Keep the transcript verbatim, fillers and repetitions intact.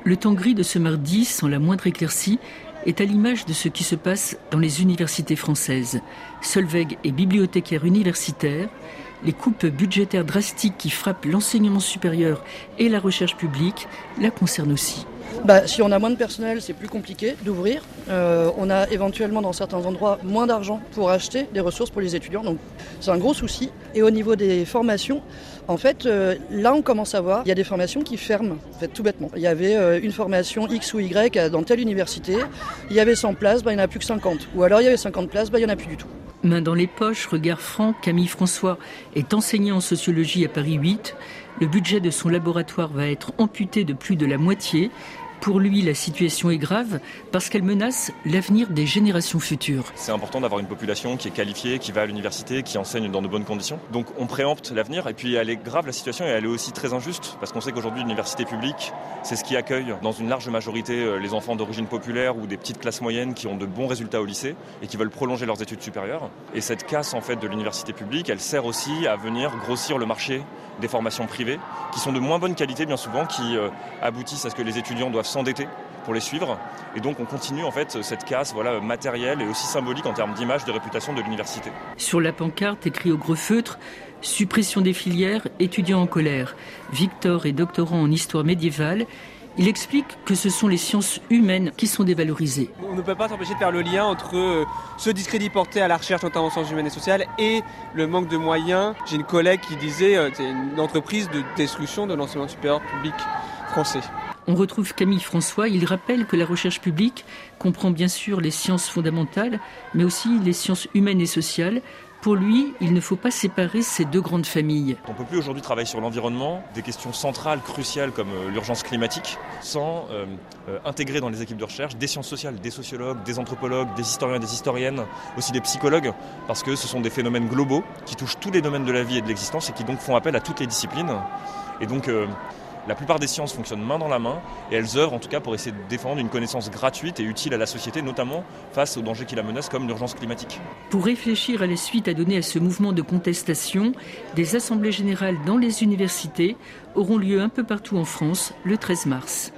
Le temps gris de ce mardi, sans la moindre éclaircie, est à l'image de ce qui se passe dans les universités françaises. Solveig est bibliothécaire universitaire. Les coupes budgétaires drastiques qui frappent l'enseignement supérieur et la recherche publique la concernent aussi. Bah, si on a moins de personnel, c'est plus compliqué d'ouvrir. Euh, on a éventuellement dans certains endroits moins d'argent pour acheter des ressources pour les étudiants. Donc c'est un gros souci. Et au niveau des formations, en fait, euh, là on commence à voir, il y a des formations qui ferment, en fait, tout bêtement. Il y avait euh, une formation X ou Y dans telle université, il y avait cent places, bah, il n'y en a plus que cinquante. Ou alors il y avait cinquante places, bah, il n'y en a plus du tout. Main dans les poches, regard franc, Camille François est enseignant en sociologie à Paris huit. Le budget de son laboratoire va être amputé de plus de la moitié. Pour lui, la situation est grave parce qu'elle menace l'avenir des générations futures. C'est important d'avoir une population qui est qualifiée, qui va à l'université, qui enseigne dans de bonnes conditions. Donc on préempte l'avenir et puis elle est grave la situation et elle est aussi très injuste parce qu'on sait qu'aujourd'hui l'université publique, c'est ce qui accueille dans une large majorité les enfants d'origine populaire ou des petites classes moyennes qui ont de bons résultats au lycée et qui veulent prolonger leurs études supérieures. Et cette casse en fait de l'université publique, elle sert aussi à venir grossir le marché des formations privées qui sont de moins bonne qualité bien souvent, qui euh, aboutissent à ce que les étudiants doivent s'endetter pour les suivre. Et donc on continue en fait cette casse voilà, matérielle et aussi symbolique en termes d'image, de réputation de l'université. Sur la pancarte, écrit au gros feutre, suppression des filières, étudiants en colère. Victor est doctorant en histoire médiévale. Il explique que ce sont les sciences humaines qui sont dévalorisées. On ne peut pas s'empêcher de faire le lien entre ce discrédit porté à la recherche, notamment en sciences humaines et sociales, et le manque de moyens. J'ai une collègue qui disait que c'est une entreprise de destruction de l'enseignement supérieur public français. On retrouve Camille François. Il rappelle que la recherche publique comprend bien sûr les sciences fondamentales, mais aussi les sciences humaines et sociales. Pour lui, il ne faut pas séparer ces deux grandes familles. On ne peut plus aujourd'hui travailler sur l'environnement, des questions centrales, cruciales comme l'urgence climatique, sans euh, euh, intégrer dans les équipes de recherche des sciences sociales, des sociologues, des anthropologues, des historiens, des historiennes, aussi des psychologues, parce que ce sont des phénomènes globaux qui touchent tous les domaines de la vie et de l'existence et qui donc font appel à toutes les disciplines. Et donc euh, la plupart des sciences fonctionnent main dans la main et elles œuvrent en tout cas pour essayer de défendre une connaissance gratuite et utile à la société, notamment face aux dangers qui la menacent comme l'urgence climatique. Pour réfléchir à la suite à donner à ce mouvement de contestation, des assemblées générales dans les universités auront lieu un peu partout en France le treize mars.